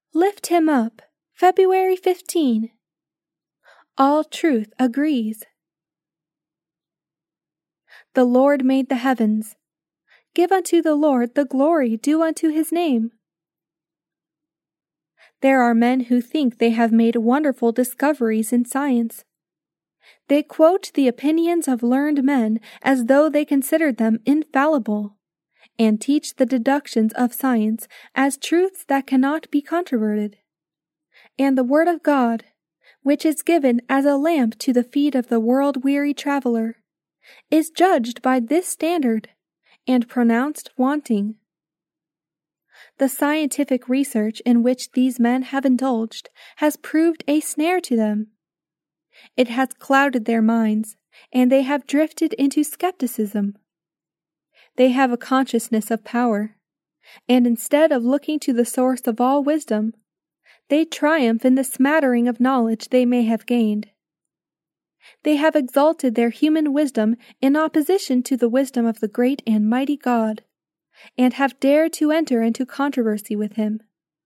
Lift him up, February 15. All truth agrees. The Lord made the heavens. Give unto the Lord the glory due unto his name. There are men who think they have made wonderful discoveries in science. They quote the opinions of learned men as though they considered them infallible, and teach the deductions of science as truths that cannot be controverted. And the Word of God, which is given as a lamp to the feet of the world-weary traveler, is judged by this standard and pronounced wanting. The scientific research in which these men have indulged has proved a snare to them. It has clouded their minds, and they have drifted into skepticism. They have a consciousness of power, and instead of looking to the source of all wisdom, they triumph in the smattering of knowledge they may have gained. They have exalted their human wisdom in opposition to the wisdom of the great and mighty God, and have dared to enter into controversy with him.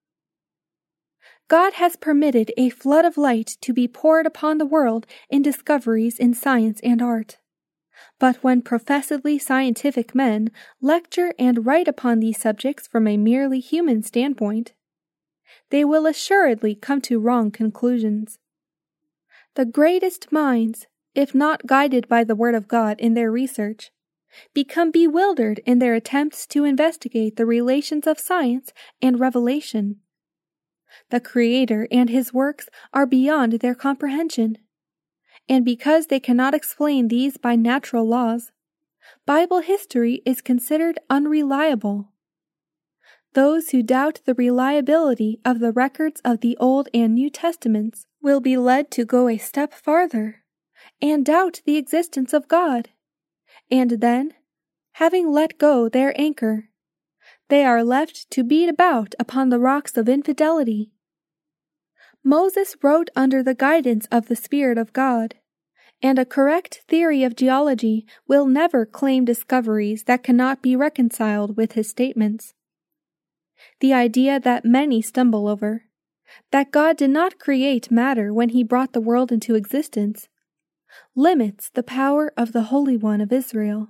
God has permitted a flood of light to be poured upon the world in discoveries in science and art. But when professedly scientific men lecture and write upon these subjects from a merely human standpoint, they will assuredly come to wrong conclusions. The greatest minds, if not guided by the Word of God in their research, become bewildered in their attempts to investigate the relations of science and revelation. The Creator and His works are beyond their comprehension, and because they cannot explain these by natural laws, Bible history is considered unreliable. Those who doubt the reliability of the records of the Old and New Testaments will be led to go a step farther and doubt the existence of God, and then, having let go their anchor, they are left to beat about upon the rocks of infidelity. Moses wrote under the guidance of the Spirit of God, and a correct theory of geology will never claim discoveries that cannot be reconciled with his statements. The idea that many stumble over, that God did not create matter when he brought the world into existence, limits the power of the Holy One of Israel.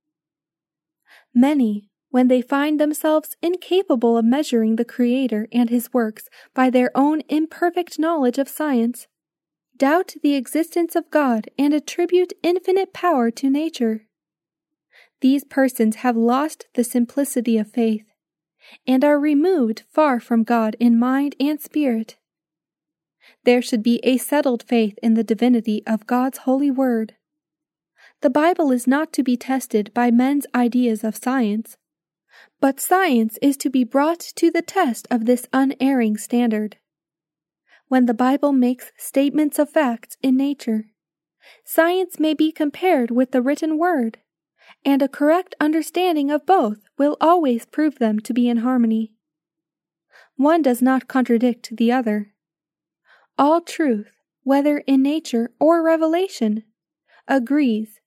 Many, when they find themselves incapable of measuring the Creator and his works by their own imperfect knowledge of science, doubt the existence of God and attribute infinite power to nature. These persons have lost the simplicity of faith, and are removed far from God in mind and spirit. There should be a settled faith in the divinity of God's holy word. The Bible is not to be tested by men's ideas of science, but science is to be brought to the test of this unerring standard. When the Bible makes statements of facts in nature, science may be compared with the written word, and a correct understanding of both will always prove them to be in harmony. One does not contradict the other. All truth, whether in nature or revelation, agrees